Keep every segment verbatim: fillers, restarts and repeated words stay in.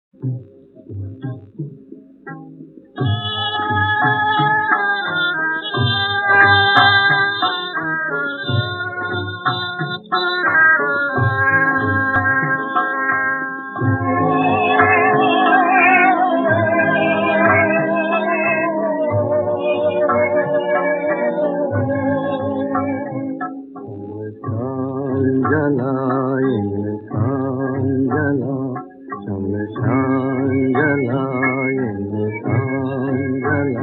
जला इंसान जला, शमशान जला इंसान जला।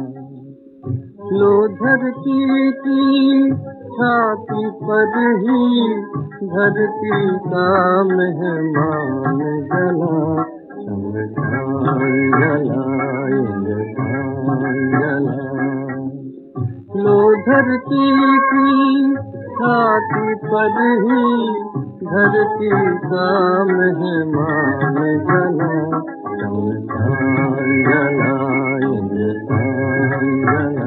लो धरती की छाती पर ही धरती का मेहमान जला, शमशान जला इंसान जला। लो धरती की छाती पर ही धरती का मेहमान जला, शमशान जला इंसान जला।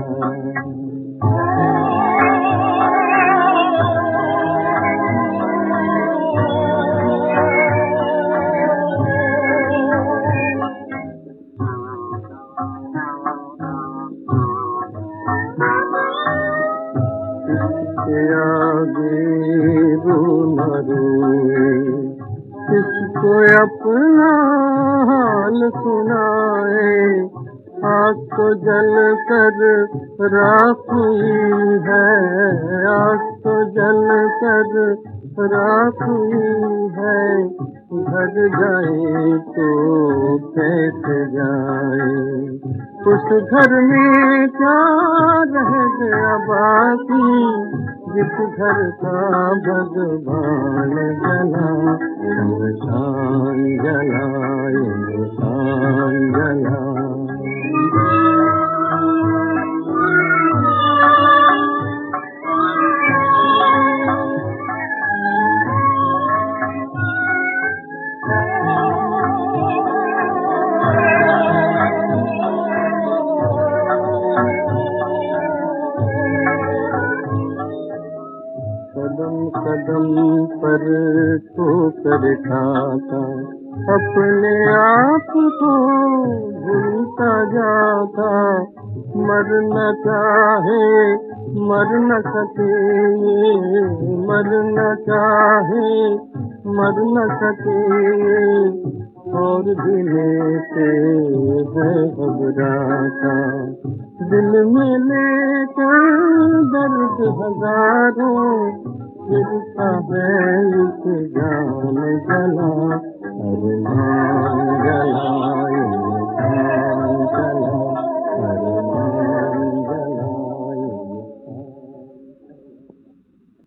किसके आगे रो न रोए, किसको अपना हाल सुनाए। आग तो जल कर राख हुई है, आग तो जल कर राख हुई है। घर जाए तो कैसे जाए, उस घर में क्या रह गया बाकी, जिस घर का भगवान जला, शमशान जला इंसान जला। कदम कदम पर ठोकर खाता, अपने आप को भूलता जाता। मरना चाहे मर न सके, मरना चाहे मर न सके। और दिल से है घबराता, दिल में लेकर दर्द हजारों, फिरता है इस जान जला। अरे